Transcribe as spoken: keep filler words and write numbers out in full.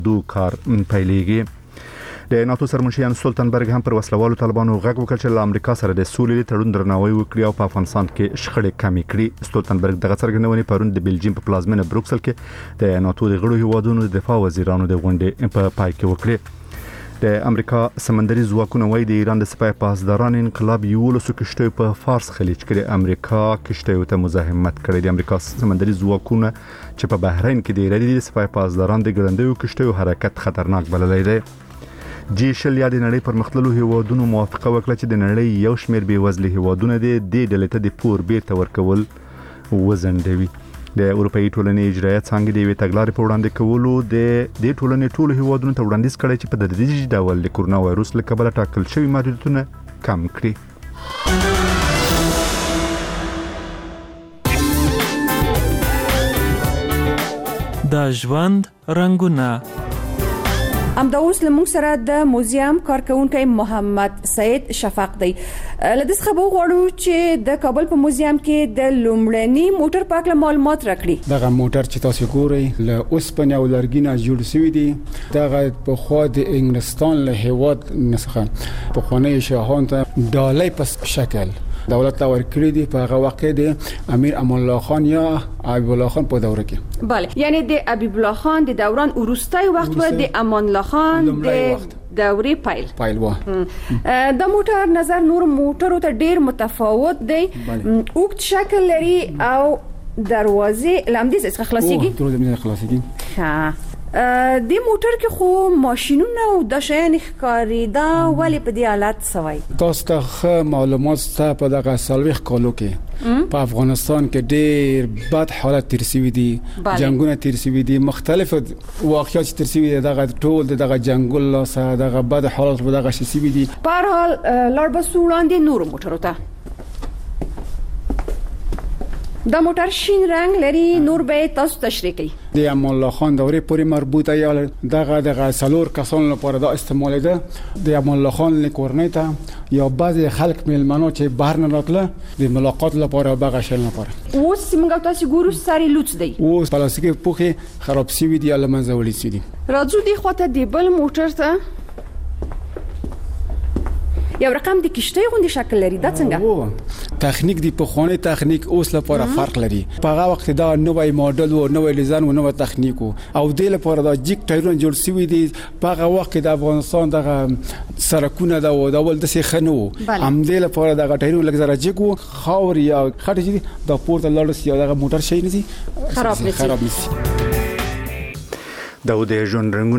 دو کار پیلېږي. د ناتو سرمنشي یان سولتنبرګ هم پر وسلوالو طالبانو غږ وکړ چې له امریکا سره د سولې تړون درناوی وکړي او په افغانستان کې شخړې کمې کړي. سولتنبرګ دغه څرګندونې پرون د بلجیم په پلازمینه بروکسل کې د ناتو د غړو هیوادونو د دفاع وزیرانو د غونډې په پای کې وکړي. د امریکا سمندري ځواکونه وايي د ایران د سپای پاسداران انقلاب یولسو کشتیو په فارس خلیج کې د امریکا کشتیو ته مزاحمت کړی. د امریکا سمندري ځواکونه چې په بحرین کې د ایران د سپای پاسداران د ګړندیو کشتیو حرکت خطرناک بللی دی. جی شل یا د نړۍ پرمختللو هیوادونو موافقه وکړه چې د نړۍ یو شمېر بېوزله هیوادونه د دې ډلې ته د پور بیرته ورکول وزندوي. د اروپאי ټولنې اجرایه څنګه د وی تګلارې په وړاندې کولو د دې ټولنې ټولو هیوادونو ته وړاندیز کړی چې په تدریجي ډول د کورونا وایروس له کبله ټاکل شوي محدودیتونه کم کړي. د ژوند رنگونه ام دا اوس لمونږ سره د موزیم کارکونکي محمد سید شفق دی. لدې څخه به غواړو چې د کابل په موزیم کې د لومړني موټر پارک له معلومات راکړي. دغه موټر چې تاسو ګورئ له اوسپنې او لرګي نه جوړ شوی دی. دغه په خوا د انګلستان له هیواد څخه په خونه شاهان ته ډالۍ په شکل دولت لا ورکړي دي په هغه وخت کې د امیر امان الله خان یا حبیب الله خان په دوره کې. بله، یعنی د حبیب الله خان د دوران وروستي وخت و د امان الله خان د دورې پیل پیل و. د موټر نظر نور موټرو ته ډیر متفاوت دی. اوږد شکل لري او دروازې لامدې څخه خلاصيږي. او دروازې خلاصيږي. ها د موټر کې خو ماشينونه او د شین ښکاریدا ولی په دې حالت سوي. تاسو ته معلومات ته په دغه سالويخ کالو کې په افغانستان کې ډېر بد حالت تیر شوی دي. جنگونه تیر شوی دي، مختلف واقعیات تیر شوی دي. دغه ټول دغه جنگول سره دغه بد حالت په دغه شي شوی دي. په هر حال لړ بسولاندې نور موټرو ته دا موټر شین رنگ لري. نور به تاسو تشریح کړئ. د امان الله خان دورې پورې مربوطه یا دغه دغه سلور کسان لپاره دا استعمال ده. د امان الله خان لیکورنۍ ته یا بعضی خلک میلمنو چې بهر نه راتله د ملاقات لپاره بغه شل لپاره. اوس موږ تاسو ګورو ساري لوڅ دی. اوس پلاستیکي پوخي خراب شوی دي یا لمنځه وړي شوی دي. راځو دی خواته دی بل موټر ته. یو رقم د کشته غوندي شکل لري. دا څنګه تخنیک دی په خونه تخنیک اوس لپاره فرق لري. په هغه وخت دا نوې ماډل او نوې ډیزاین او نوې تخنیک او د لپاره دا جیک ټایرونه جوړ شوی دي. په هغه وخت د افغانستان دغه سرکونه دا او د ول د سي خنو هم د لپاره دغه ټایرونه لږ زره جیکو خاور یا خټه دي د پورته لاړ سي دغه موټر شي نه دي خراب نشي. دا د ژوند رنګونه